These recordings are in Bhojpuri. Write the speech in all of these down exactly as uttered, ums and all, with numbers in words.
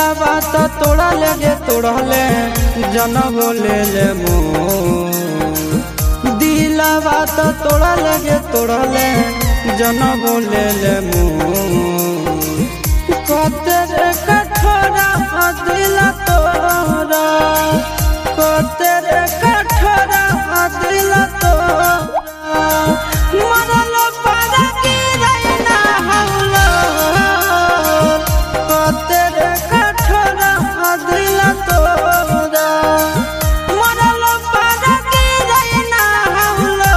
दिला बात तोड़ा ले तोड़ले जनम ले ले मो दिला बात तोड़ा ले तोड़ले जनम ले ले मो कतेरे कठोरा दिला तोरा कतेरे कठोरा दिला तोरा मरल पारा की रहना हौला कतेरे कठोरा दिला तोरा मरल पारा की रहना हौला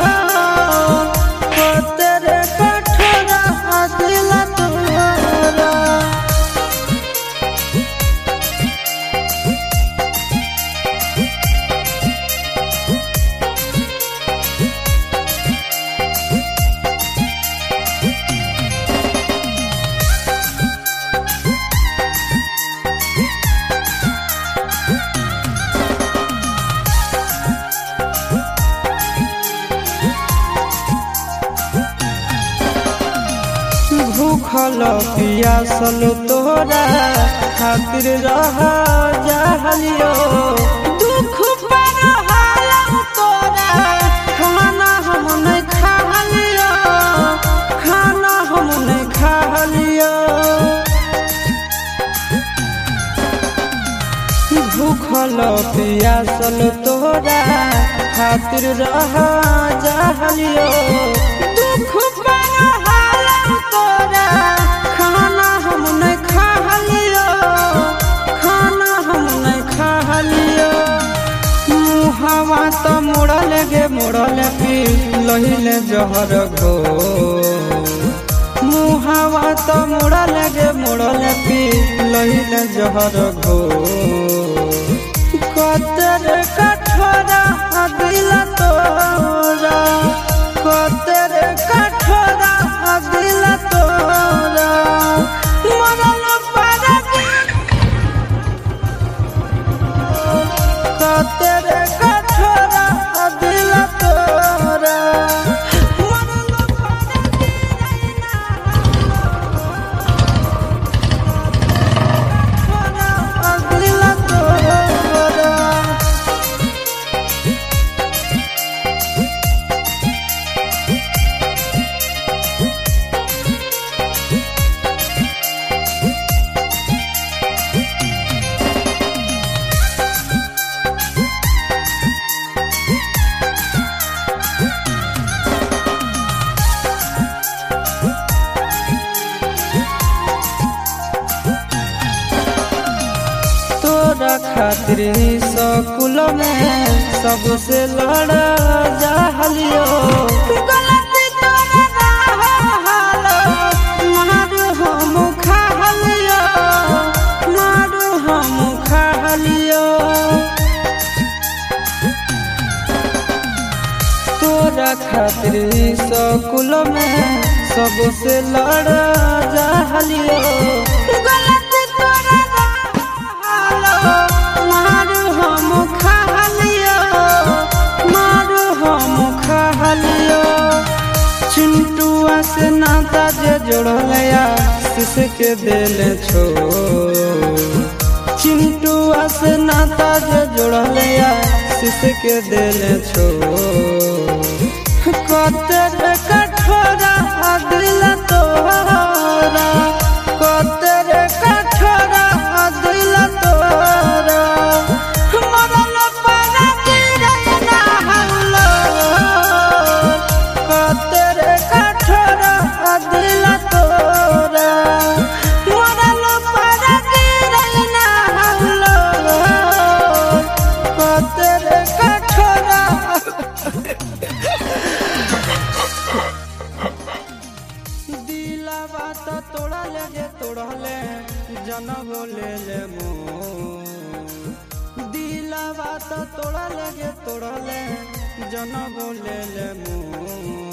कतेरे कठोरा दिला तोरा। भूखल पियासल तोरा खातिर रह जालियो दुख पर हालम तोरा खाना हम नहीं खा लियो खाना हम नहीं खा लियो भूखल पियासल तोरा खातिर रह जालियो दुख पर तोरा खाना हम नहीं खा लियो खाना हम नहीं खा लियो मुहावा तो मुड़ल गे मुड़ल पी लहिले जहर घो मुहावा तो मुड़ल गे मुड़ल पी लहिले जहर घो कतेरे कठोरा दिला तोरा कतेरे कठोरा दिला तोरा मरल पारा कतेरे कठोरा दिला तोरा मरल पारा दिला तोरा। तोरा खातिर स्कूल में सबसे लड़ा जालियो गलती तोरा हालो मारू हम खा लियो मारू हम खा लियो तोरा खातिर स्कूल में सबसे लड़ा जालियो गलती तोरा मारू हम खा लियो मारू हम खा लियो चिंटुआ से नाता जे जोड़लया शीश के दिल छो चिंटुआ से नाता जे जोड़लया शीश के दिल छो कतेरे कठोरा दिला तोरा कतेरे कठोरा दिला तोरा मरल पारा की रहना हौला कतेरे कठोरा दिला तोरा मरल पारा की रहना हौला कतेरे कठोरा दिला बात तोड़ा ले तोड़ले जनम ले ले मो दिला बात तोड़ा ले तोड़ले जनम ले ले मो।